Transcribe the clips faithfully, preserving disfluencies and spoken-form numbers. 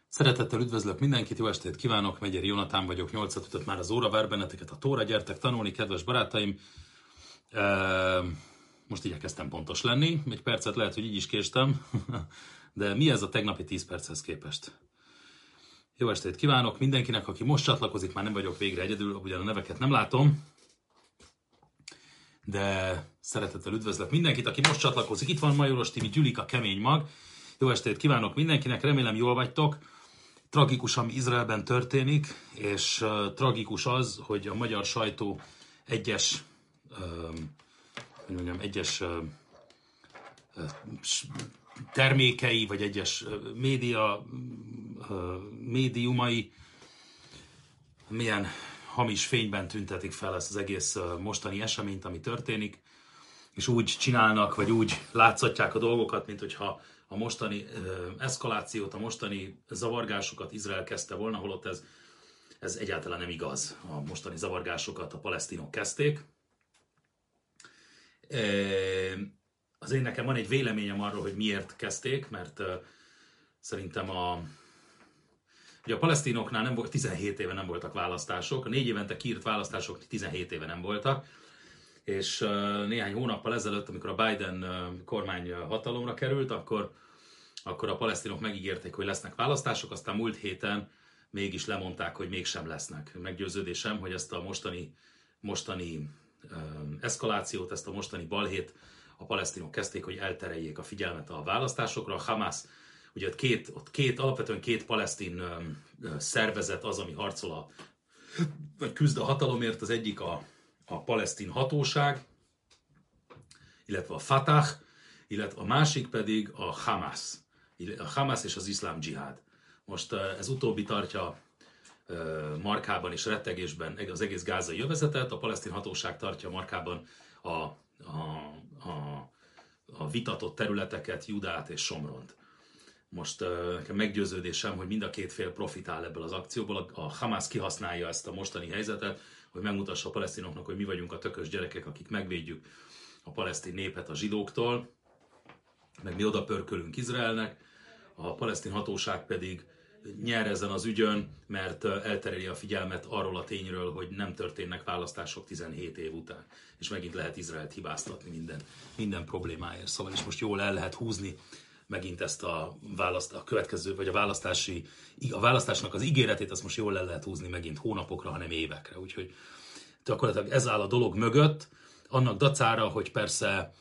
Szeretettel üdvözlök mindenkit, jó estét kívánok, Megyeri Jonatán vagyok, nyolcat ütött már az óra, vár benneteket a tóra, gyertek tanulni, kedves barátaim. Most igyekeztem pontos lenni, egy percet lehet, hogy így is késtem, de mi ez a tegnapi tíz perchez képest? Jó estét kívánok mindenkinek, aki most csatlakozik, már nem vagyok végre egyedül, ugyan a neveket nem látom, de szeretettel üdvözlök mindenkit, aki most csatlakozik. Itt van Majoros Timi, Gyulika, Kemény Mag. Jó estét kívánok mindenkinek, remélem jól vagytok. Tragikus, ami Izraelben történik, és uh, tragikus az, hogy a magyar sajtó egyes, uh, hogy mondjam, egyes uh, uh, termékei, vagy egyes uh, média, uh, médiumai milyen hamis fényben tüntetik fel ezt az egész uh, mostani eseményt, ami történik, és úgy csinálnak, vagy úgy látszatják a dolgokat, mint hogyha a mostani uh, eszkalációt, a mostani zavargásokat Izrael kezdte volna, holott ez, ez egyáltalán nem igaz. A mostani zavargásokat a palesztinok kezdték. E, az én nekem van egy véleményem arról, hogy miért kezdték, mert uh, szerintem a, ugye a palesztinoknál nem volt, tizenhét éve nem voltak választások, a négy évente kiírt választások tizenhét éve nem voltak, és uh, néhány hónappal ezelőtt, amikor a Biden uh, kormány hatalomra került, akkor, akkor a palesztinok megígérték, hogy lesznek választások, aztán múlt héten mégis lemondták, hogy mégsem lesznek. Meggyőződésem, hogy ezt a mostani, mostani uh, eszkalációt, ezt a mostani balhét a palesztinok kezdték, hogy eltereljék a figyelmet a választásokra. A Hamas, ugye ott két, ott két, alapvetően két palesztin uh, szervezet az, ami harcol a, vagy küzd a hatalomért, az egyik a a palesztin hatóság, illetve a Fatah, illetve a másik pedig a Hamas, a Hamas és az iszlám dzsihád. Most ez utóbbi tartja markában és rettegésben az egész gázai övezetet, a palesztin hatóság tartja markában a, a, a, a vitatott területeket, Judát és Somront. Most nekem meggyőződésem, hogy mind a két fél profitál ebből az akcióból. A Hamas kihasználja ezt a mostani helyzetet, hogy megmutassa a palesztinoknak, hogy mi vagyunk a tökös gyerekek, akik megvédjük a palesztin népet a zsidóktól, meg mi oda pörkölünk Izraelnek, a palesztin hatóság pedig nyer ezen az ügyön, mert eltereli a figyelmet arról a tényről, hogy nem történnek választások tizenhét év után, és megint lehet Izraelt hibáztatni minden, minden problémáért. Szóval is most jól el lehet húzni megint ezt a, választ, a következő, vagy a választási, a választásnak az ígéretét, azt most jól le lehet húzni megint hónapokra, hanem évekre. Úgyhogy gyakorlatilag ez áll a dolog mögött, annak dacára, hogy persze,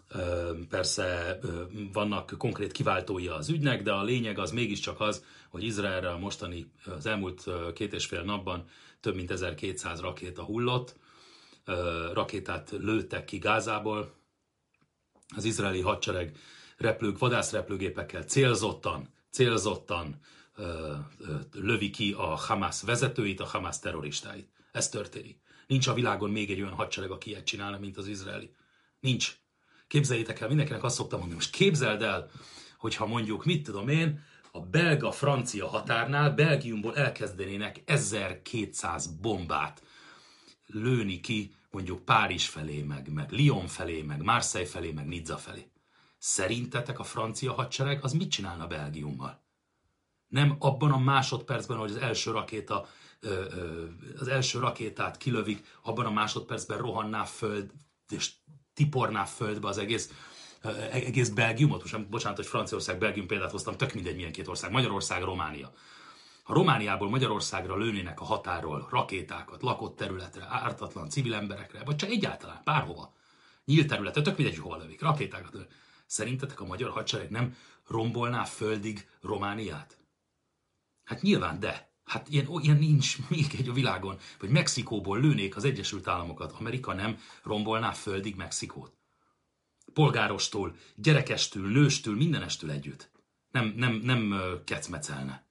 persze vannak konkrét kiváltói az ügynek, de a lényeg az mégiscsak az, hogy Izraelre a mostani, az elmúlt két és fél napban több mint ezerkétszáz rakéta hullott, rakétát lőttek ki Gázából, az izraeli hadsereg repülők, vadászrepülőgépekkel célzottan, célzottan ö, ö, lövi ki a Hamas vezetőit, a Hamas terroristáit. Ez történik. Nincs a világon még egy olyan hadsereg, aki ilyet csinálna, mint az izraeli. Nincs. Képzeljétek el, mindenkinek azt szoktam mondani, most képzeld el, hogyha mondjuk, mit tudom én, a belga-francia határnál Belgiumból elkezdenének ezerkétszáz bombát lőni ki, mondjuk Párizs felé, meg, meg Lyon felé, meg Marseille felé, meg Nizza felé. Szerintetek a francia hadsereg az mit csinálna Belgiummal? Nem abban a másodpercben, hogy az első rakéta, az első rakétát kilövik, abban a másodpercben rohanná föld, és tiporná földbe az egész, egész Belgiumot. Most bocsánat, hogy Franciaország, Belgium példát hoztam, tök mindegy milyen két ország. Magyarország, Románia. Ha Romániából Magyarországra lőnének a határól rakétákat, lakott területre, ártatlan civil emberekre, vagy csak egyáltalán bárhova, nyílt területre, tök mindegy, hova lövik, rakétákat lövik. Szerintetek a magyar hadsereg nem rombolná földig Romániát? Hát nyilván, de. Hát ilyen, ilyen nincs még egy a világon. Vagy Mexikóból lőnék az Egyesült Államokat. Amerika nem rombolná földig Mexikót. Polgárostól, gyerekestől, nőstől, mindenestől együtt. Nem, nem, nem kecmecelne.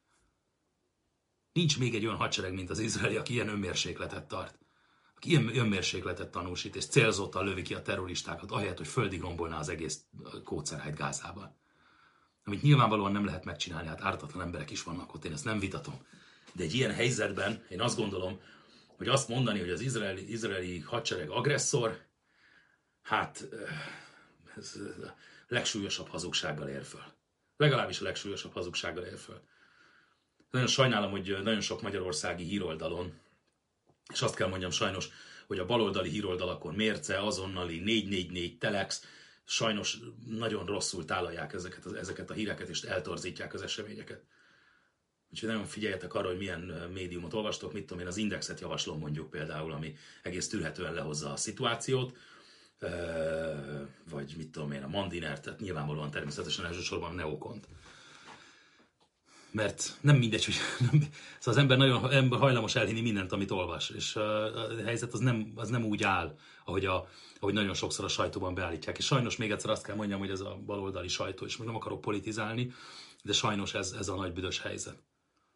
Nincs még egy olyan hadsereg, mint az izraeli, aki ilyen önmérsékletet tart. Aki ilyen önmérsékletet tanúsít, és célzottan lövi ki a terroristákat, ahelyett, hogy földig rombolná az egész kódszerhelyt Gázában. Amit nyilvánvalóan nem lehet megcsinálni, hát ártatlan emberek is vannak ott, én ezt nem vitatom. De egy ilyen helyzetben én azt gondolom, hogy azt mondani, hogy az izraeli, izraeli hadsereg agresszor, hát ez a legsúlyosabb hazugsággal ér föl. Legalábbis a legsúlyosabb hazugsággal ér föl. Nagyon sajnálom, hogy nagyon sok magyarországi híroldalon, és azt kell mondjam sajnos, hogy a baloldali híroldalakon Mérce, Azonnali, négy négy négy, Telex sajnos nagyon rosszul tálalják ezeket, ezeket a híreket, és eltorzítják az eseményeket. Úgyhogy nagyon figyeljetek arra, hogy milyen médiumot olvastok, mit tudom én, az Indexet javaslom mondjuk például, ami egész tűrhetően lehozza a szituációt, vagy mit tudom én, a Mandinert, tehát nyilvánvalóan természetesen elsősorban a Neokont. Mert nem mindegy, hogy nem, szóval az ember nagyon ember hajlamos elhinni mindent, amit olvas, és a helyzet az nem, az nem úgy áll, ahogy, a, ahogy nagyon sokszor a sajtóban beállítják. És sajnos még egyszer azt kell mondjam, hogy ez a baloldali sajtó, és most nem akarok politizálni, de sajnos ez, ez a nagy büdös helyzet.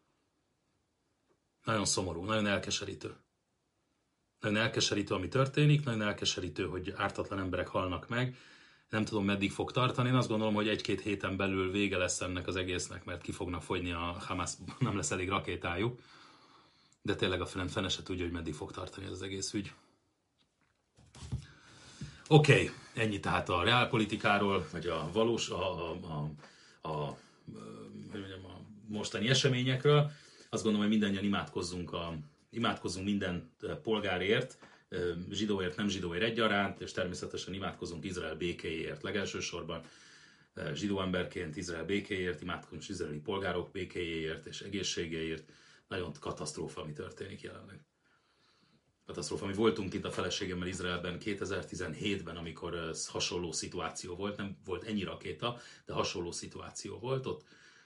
Nagyon szomorú, nagyon elkeserítő. Nagyon elkeserítő, ami történik, nagyon elkeserítő, hogy ártatlan emberek halnak meg. Nem tudom, meddig fog tartani. Én azt gondolom, hogy egy-két héten belül vége lesz ennek az egésznek, mert ki fognak fogyni a Hamas, nem lesz elég rakétájuk. De tényleg a fene, fene se tudja, hogy meddig fog tartani ez az egész ügy. Oké, okay, ennyi tehát a reálpolitikáról, vagy a valós, a, a, a, a, a, hogy mondjam, a mostani eseményekről. Azt gondolom, hogy mindannyian imádkozzunk, a, imádkozzunk minden polgárért, zsidóért, nem zsidóért egyaránt, és természetesen imádkozunk Izrael békéjéért legelsősorban. Zsidó emberként Izrael békéjéért, imádkozunk az izraeli polgárok békéjéért és egészségéért. Nagyon katasztrófa, ami történik jelenleg. Katasztrófa, mi voltunk itt a feleségemmel Izraelben kétezer-tizenhétben, amikor hasonló szituáció volt, nem volt ennyi rakéta, de hasonló szituáció volt ott.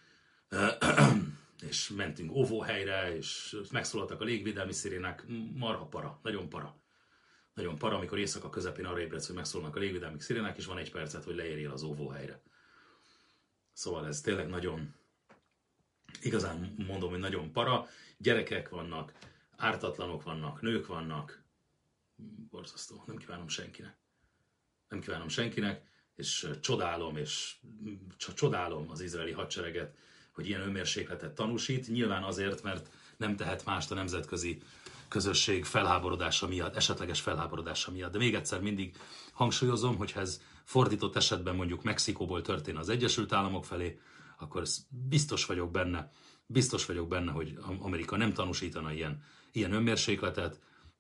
És mentünk óvóhelyre, és megszólaltak a légvédelmi szirénák, marha para, nagyon para. Nagyon para, amikor éjszaka közepén arra ébredsz, hogy megszólalnak a légvédelmi szirénák, és van egy percet, hogy leérjél az óvóhelyre. Szóval ez tényleg nagyon, igazán mondom, hogy nagyon para. Gyerekek vannak, ártatlanok vannak, nők vannak. Borzasztó, nem kívánom senkinek. Nem kívánom senkinek, és csodálom, és csodálom az izraeli hadsereget, hogy ilyen önmérsékletet tanúsít. Nyilván azért, mert nem tehet mást a nemzetközi közösség felháborodása miatt, esetleges felháborodása miatt. De még egyszer mindig hangsúlyozom, hogy ha ez fordított esetben mondjuk Mexikóból történne az Egyesült Államok felé, akkor biztos vagyok benne, biztos vagyok benne, hogy Amerika nem tanúsítana ilyen, ilyen önmérsékletet,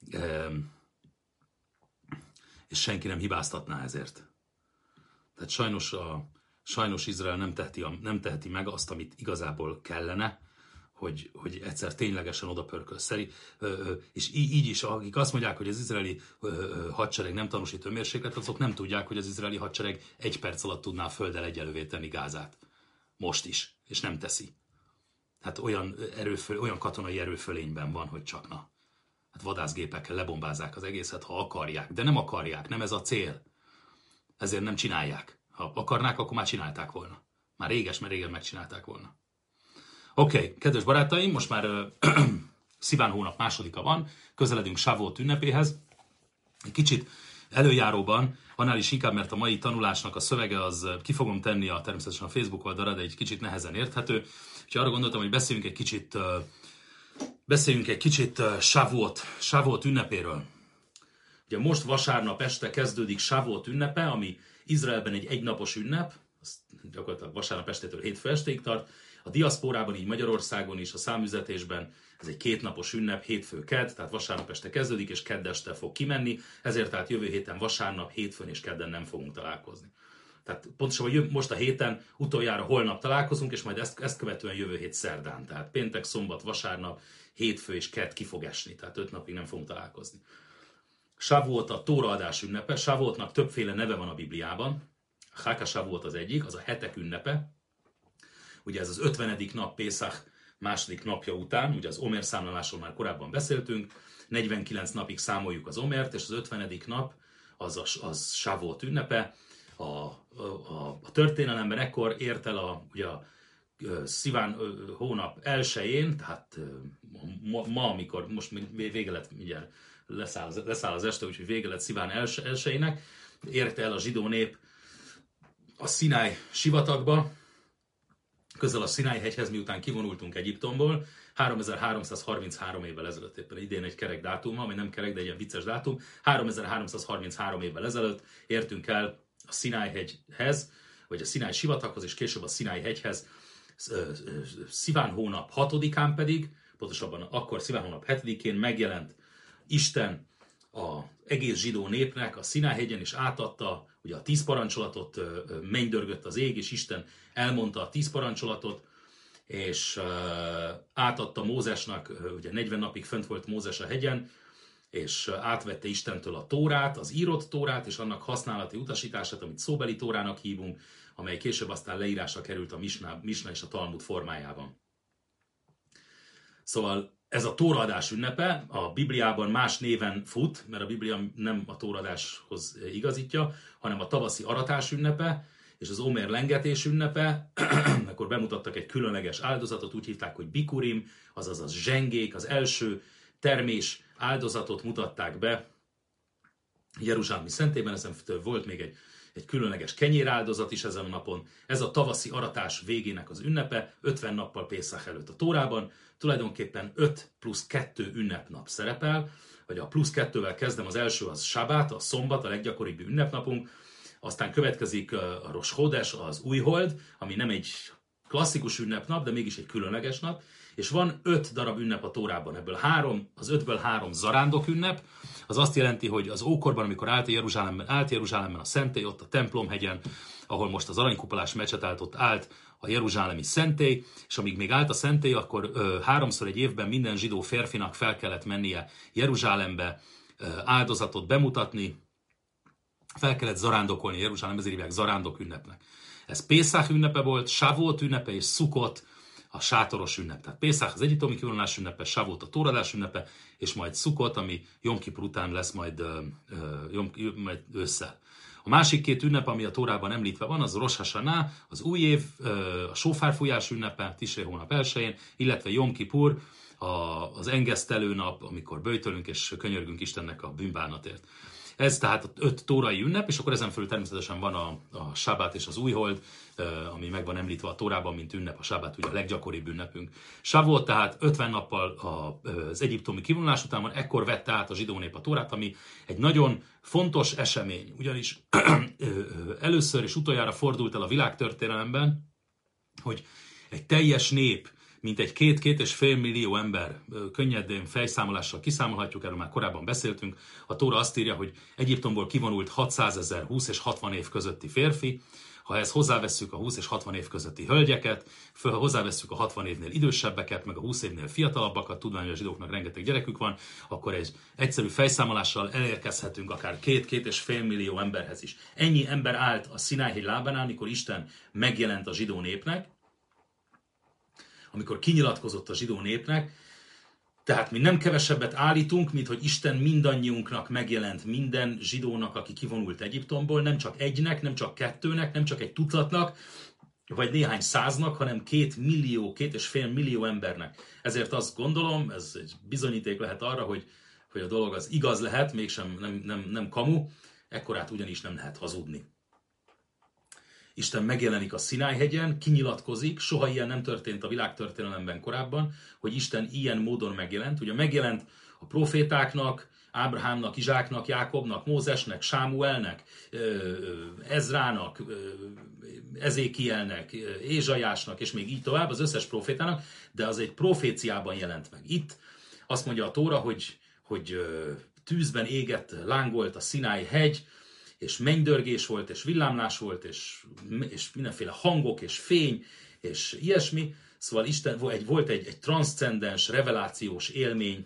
és senki nem hibáztatná ezért. Tehát sajnos, a, sajnos Izrael nem teheti, nem teheti meg azt, amit igazából kellene, hogy, hogy egyszer ténylegesen odapörköl. És így is, akik azt mondják, hogy az izraeli hadsereg nem tanúsít önmérsékletet, azok nem tudják, hogy az izraeli hadsereg egy perc alatt tudná a földdel egyelővé tenni Gázát. Most is. És nem teszi. Hát olyan, erőföl, olyan katonai erőfölényben van, hogy csak na. Hát vadászgépekkel lebombázzák az egészet, ha akarják. De nem akarják, nem ez a cél. Ezért nem csinálják. Ha akarnák, akkor már csinálták volna. Már réges, mert régen megcsinálták volna. Oké, okay, kedves barátaim, most már uh, Sziván hónap másodika van, közeledünk Sávót ünnepéhez. Egy kicsit előjáróban, annál is inkább, mert a mai tanulásnak a szövege az ki fogom tenni a, természetesen a Facebook oldalra, de egy kicsit nehezen érthető. Úgyhogy arra gondoltam, hogy beszéljünk egy kicsit, uh, beszéljünk egy kicsit uh, Sávót, Sávót ünnepéről. Ugye most vasárnap este kezdődik Sávót ünnepe, ami Izraelben egy egynapos ünnep, az gyakorlatilag vasárnap estétől hétfő estéig tart. A diaszpórában, így Magyarországon is, a számüzetésben ez egy kétnapos ünnep, hétfő kedd, tehát vasárnap este kezdődik, és kedd este fog kimenni, ezért tehát jövő héten vasárnap, hétfőn és kedden nem fogunk találkozni. Tehát pontosan most a héten utoljára holnap találkozunk, és majd ezt, ezt követően jövő hét szerdán. Tehát péntek, szombat, vasárnap, hétfő és kedd ki fog esni, tehát öt napig nem fogunk találkozni. Sávót a tóraadás ünnepe, Sávótnak többféle neve van a Bibliában. Háka Sávót az egyik, az a hetek ünnepe. Ugye ez az ötvenedik nap Pészach második napja után, ugye az Omer számlálásról már korábban beszéltünk, negyvenkilenc napig számoljuk az Omert, és az ötvenedik nap az, a, az Sávót ünnepe. A, a, a történelemben ekkor ért el a, ugye a Sziván hónap elsején, tehát ma, ma, amikor most vége lett, mindjárt leszáll, leszáll az este, úgyhogy vége lett Sziván elsejének, érte el a zsidó nép a Szináj sivatagba, közel a Szináj hegyhez, miután kivonultunk Egyiptomból, háromezer-háromszázharminchárom évvel ezelőtt, éppen idén egy kerek dátum, ami nem kerek, de egy ilyen vicces dátum, háromezer-háromszázharminchárom évvel ezelőtt értünk el a Szináj hegyhez, vagy a Szináj sivataghoz, és később a Szináj hegyhez, Sziván hónap hatodikán pedig, pontosabban akkor Sziván hónap hetedikén megjelent Isten az egész zsidó népnek a Szináj-hegyen, és átadta ugye a tíz parancsolatot, mennydörgött az ég, és Isten elmondta a tíz parancsolatot, és átadta Mózesnak, ugye negyven napig fönt volt Mózes a hegyen, és átvette Istentől a tórát, az írott tórát, és annak használati utasítását, amit szóbeli tórának hívunk, amely később aztán leírásra került a Misna, Misna és a Talmud formájában. Szóval ez a tóraadás ünnepe a Bibliában más néven fut, mert a Biblia nem a tóraadáshoz igazítja, hanem a tavaszi aratás ünnepe, és az Ómer lengetés ünnepe, akkor bemutattak egy különleges áldozatot, úgy hívták, hogy bikurim, azaz az zsengék, az első termés áldozatot mutatták be Jeruzsálemi szentélyben, ezen volt még egy, egy különleges kenyéráldozat is ezen a napon. Ez a tavaszi aratás végének az ünnepe, ötven nappal Pészach előtt. A Tórában tulajdonképpen öt plusz kettő ünnepnap szerepel, vagy a plusz kettővel kezdem, az első az Sabát, a szombat, a leggyakoribb ünnepnapunk, aztán következik a Rosh Chodesh, az újhold, ami nem egy klasszikus ünnepnap, de mégis egy különleges nap, és van öt darab ünnep a Tórában, ebből három, az ötből három zarándok ünnep, az azt jelenti, hogy az ókorban, amikor állt Jeruzsálemben, állt Jeruzsálemben a szentély, ott a templomhegyen, ahol most az aranykupolás mecset állt, ott állt a jeruzsálemi szentély, és amíg még állt a szentély, akkor ö, háromszor egy évben minden zsidó férfinak fel kellett mennie Jeruzsálembe ö, áldozatot bemutatni, fel kellett zarándokolni Jeruzsálem, ezért hívják zarándok ünnepnek. Ez Pészach ünnepe volt, Savót ünnepe és Szukot a sátoros ünnep. Tehát Pészach az egyiptomi kivonulás ünnepe, Savót a tóradás ünnepe, és majd Szukot, ami Jom Kipur után lesz majd, ö, ö, majd ősszel. A másik két ünnep, ami a Tórában említve van, az Rosh Hashanah, az új év, a sófárfújás ünnepe, Tisré hónap elsején, illetve Jom Kipur, az engesztelő nap, amikor böjtölünk és könyörgünk Istennek a bűnbánatért. Ez tehát öt tórai ünnep, és akkor ezen felül természetesen van a, a sábát és az újhold, ami meg van említve a Tórában, mint ünnep. A sábát ugye a leggyakoribb ünnepünk. Savót tehát ötven nappal az egyiptomi kivonulás után van, ekkor vette át a zsidó nép a Tórát, ami egy nagyon fontos esemény, ugyanis először és utoljára fordult el a világtörténelemben, hogy egy teljes nép, mint egy két-két és fél millió ember, könnyedén fejszámolással kiszámolhatjuk, erről már korábban beszéltünk. A Tóra azt írja, hogy Egyiptomból kivonult hatszázezer húsz és hatvan év közötti férfi. Ha ezt hozzávesszük a húsz és hatvan év közötti hölgyeket, ha hozzávesszük a hatvan évnél idősebbeket, meg a húsz évnél fiatalabbakat, tudván, hogy a zsidóknak rengeteg gyerekük van, akkor egy egyszerű fejszámolással elérkezhetünk akár két-két és fél millió emberhez is. Ennyi ember állt a Szináj-hegy lábánál, amikor Isten megjelent a zsidó népnek, amikor kinyilatkozott a zsidó népnek, tehát mi nem kevesebbet állítunk, mint hogy Isten mindannyiunknak megjelent, minden zsidónak, aki kivonult Egyiptomból, nem csak egynek, nem csak kettőnek, nem csak egy tucatnak, vagy néhány száznak, hanem két millió, két és fél millió embernek. Ezért azt gondolom, ez egy bizonyíték lehet arra, hogy, hogy a dolog az igaz lehet, mégsem nem, nem, nem kamu, ekkorát ugyanis nem lehet hazudni. Isten megjelenik a Szináj-hegyen, kinyilatkozik, soha ilyen nem történt a világtörténelemben korábban, hogy Isten ilyen módon megjelent. Ugye megjelent a profétáknak, Ábrahámnak, Izsáknak, Jákobnak, Mózesnek, Sámuelnek, Ezrának, Ezékielnek, Ézsaiásnak, és még így tovább, az összes profétának, de az egy proféciában jelent meg. Itt azt mondja a Tóra, hogy, hogy tűzben égett, lángolt a Szináj-hegy, és mennydörgés volt, és villámlás volt, és, és mindenféle hangok, és fény, és ilyesmi. Szóval Isten, egy, volt egy, egy transzcendens, revelációs élmény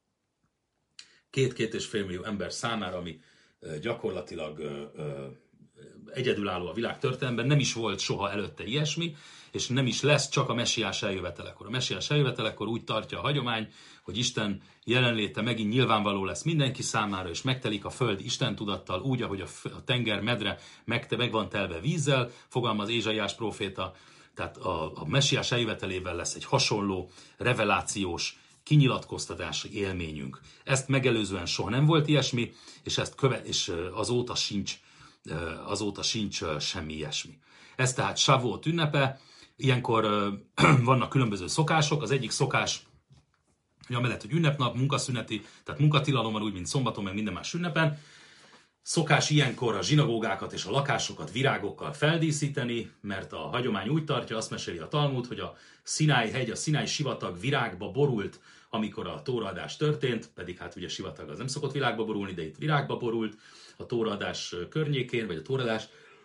két-két és fél millió ember számára, ami gyakorlatilag ö, ö, egyedülálló a világ történelemben, nem is volt soha előtte ilyesmi, és nem is lesz csak a messiás eljövetelekor. A messiás eljövetelekor úgy tartja a hagyomány, hogy Isten jelenléte megint nyilvánvaló lesz mindenki számára, és megtelik a föld Isten tudattal, úgy, ahogy a tenger medre meg, meg van telve vízzel, fogalmaz Ézsaiás próféta, tehát a, a messiás eljövetelével lesz egy hasonló revelációs, kinyilatkoztatási élményünk. Ezt megelőzően soha nem volt ilyesmi, és, ezt követ, és azóta sincs, azóta sincs semmi ilyesmi. Ez tehát Savót ünnepe, ilyenkor vannak különböző szokások, az egyik szokás, hogy amellett, hogy ünnepnap, munkaszüneti, tehát munkatilalom van úgy, mint szombaton, meg minden más ünnepen, Szokás ilyenkor a zsinagógákat és a lakásokat virágokkal feldíszíteni, mert a hagyomány úgy tartja, azt meséli a Talmud, hogy a Szináj hegy, a Szináj sivatag virágba borult, amikor a tóraadás történt, pedig hát ugye sivatag az nem szokott virágba borulni, de itt virágba borult a tóraadás környékén, vagy a tóraadás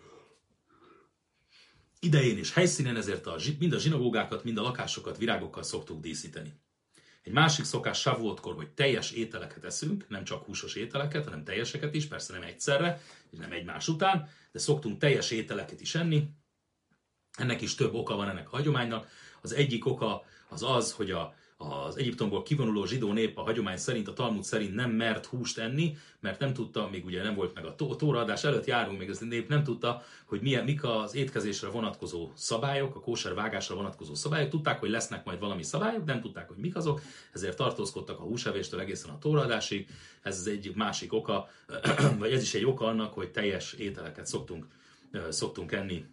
idején és helyszínen, ezért a, mind a zsinagógákat, mind a lakásokat virágokkal szoktuk díszíteni. Egy másik szokás Shavuotkor, hogy teljes ételeket eszünk, nem csak húsos ételeket, hanem teljeseket is, persze nem egyszerre, és nem egymás után, de szoktunk teljes ételeket is enni. Ennek is több oka van ennek a hagyománynak. Az egyik oka az az, hogy a, az Egyiptomból kivonuló zsidó nép a hagyomány szerint, a Talmud szerint nem mert húst enni, mert nem tudta, még ugye nem volt meg a tóraadás előtt járunk, még az nép nem tudta, hogy milyen, mik az étkezésre vonatkozó szabályok, a kóser vágásra vonatkozó szabályok. Tudták, hogy lesznek majd valami szabályok, nem tudták, hogy mik azok, ezért tartózkodtak a húsevéstől egészen a tóraadásig. Ez az egyik másik oka, vagy ez is egy oka annak, hogy teljes ételeket szoktunk, szoktunk enni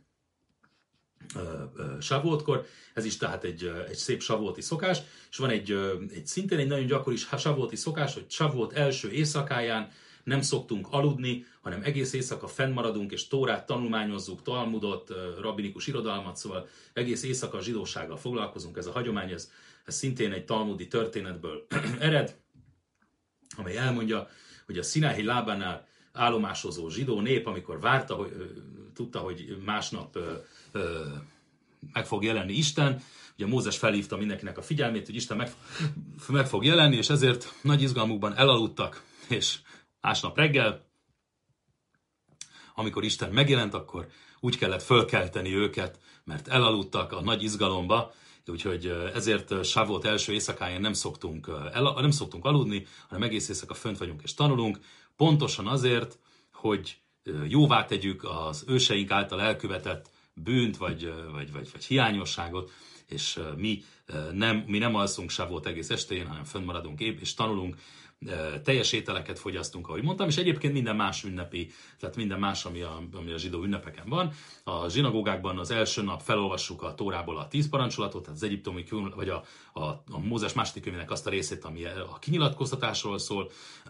Shavuotkor. Ez is tehát egy, egy szép savuoti szokás, és van egy, egy szintén egy nagyon gyakori savuoti szokás, hogy Shavuot első éjszakáján nem szoktunk aludni, hanem egész éjszaka fennmaradunk, és Tórát tanulmányozzuk, Talmudot, rabbinikus irodalmat, szóval egész éjszaka a zsidósággal foglalkozunk. Ez a hagyomány, ez, ez szintén egy talmudi történetből ered, amely elmondja, hogy a Szináj lábánál állomásozó zsidó nép, amikor várta, hogy tudta, hogy másnap ö, ö, meg fog jelenni Isten, ugye Mózes felhívta mindenkinek a figyelmét, hogy Isten meg, meg fog jelenni, és ezért nagy izgalmukban elaludtak, és másnap reggel, amikor Isten megjelent, akkor úgy kellett fölkelteni őket, mert elaludtak a nagy izgalomba, úgyhogy ezért Shavuot első éjszakáján nem szoktunk, el, nem szoktunk aludni, hanem egész éjszaka fönt vagyunk és tanulunk, pontosan azért, hogy jóvá tegyük az őseink által elkövetett bűnt, vagy, vagy, vagy, vagy hiányosságot, és mi nem, mi nem alszunk Shavuot egész estén, hanem fönnmaradunk épp, és tanulunk, teljes ételeket fogyasztunk, ahogy mondtam, és egyébként minden más ünnepi, tehát minden más, ami a, ami a zsidó ünnepeken van. A zsinagógákban az első nap felolvassuk a Tórából a tíz parancsolatot, tehát az egyiptomi, vagy a, a, a Mózes második könyvének azt a részét, ami a kinyilatkoztatásról szól.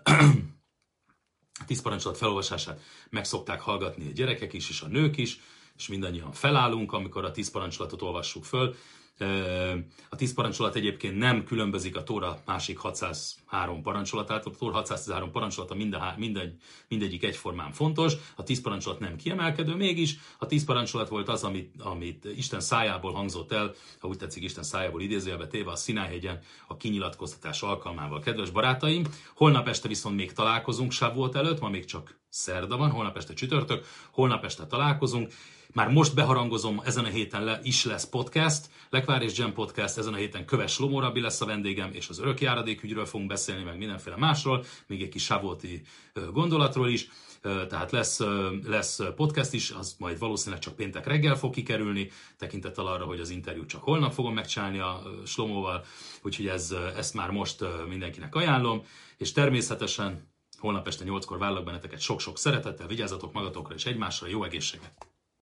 A tíz parancsolat felolvasását meg szokták hallgatni a gyerekek is, és a nők is, és mindannyian felállunk, amikor a tíz parancsolatot olvassuk föl. A tíz parancsolat egyébként nem különbözik a Tóra másik hatszázhárom parancsolatától. A Tóra hatszázhárom parancsolata minden, minden, mindegyik egyformán fontos. A tíz parancsolat nem kiemelkedő, mégis a tíz parancsolat volt az, amit, amit Isten szájából hangzott el, ha úgy tetszik, Isten szájából idézőjelbe téve a Szinájhegyen a kinyilatkoztatás alkalmával. Kedves barátaim, holnap este viszont még találkozunk Shavuot előtt, ma még csak szerda van, holnap este csütörtök, holnap este találkozunk. Már most beharangozom, ezen a héten le, is lesz podcast, Lekvár és Jam podcast, ezen a héten Köves Slomó rabbi lesz a vendégem, és az örökjáradékügyről fogunk beszélni, meg mindenféle másról, még egy kis shavuoti gondolatról is, tehát lesz, lesz podcast is, az majd valószínűleg csak péntek reggel fog kikerülni, tekintettel arra, hogy az interjút csak holnap fogom megcsinálni a Slomóval, úgyhogy ez, ezt már most mindenkinek ajánlom, és természetesen holnap este nyolckor várlak benneteket sok-sok szeretettel, vigyázzatok magatokra és egymásra, jó egészséget!